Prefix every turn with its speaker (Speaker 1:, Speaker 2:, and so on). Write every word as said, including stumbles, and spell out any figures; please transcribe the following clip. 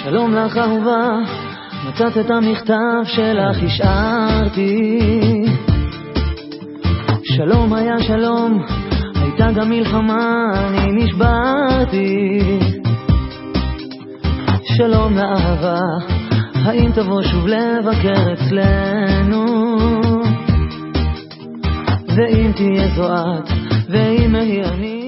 Speaker 1: שלום לך אהובה, מצאת את המכתב שלך השארתי. שלום היה שלום, הייתה גם מלחמה, אני נשברתי. שלום לאהבה, האם תבוא שוב לבקר אצלנו? ואם תהיה זו את, ואם אהיה אני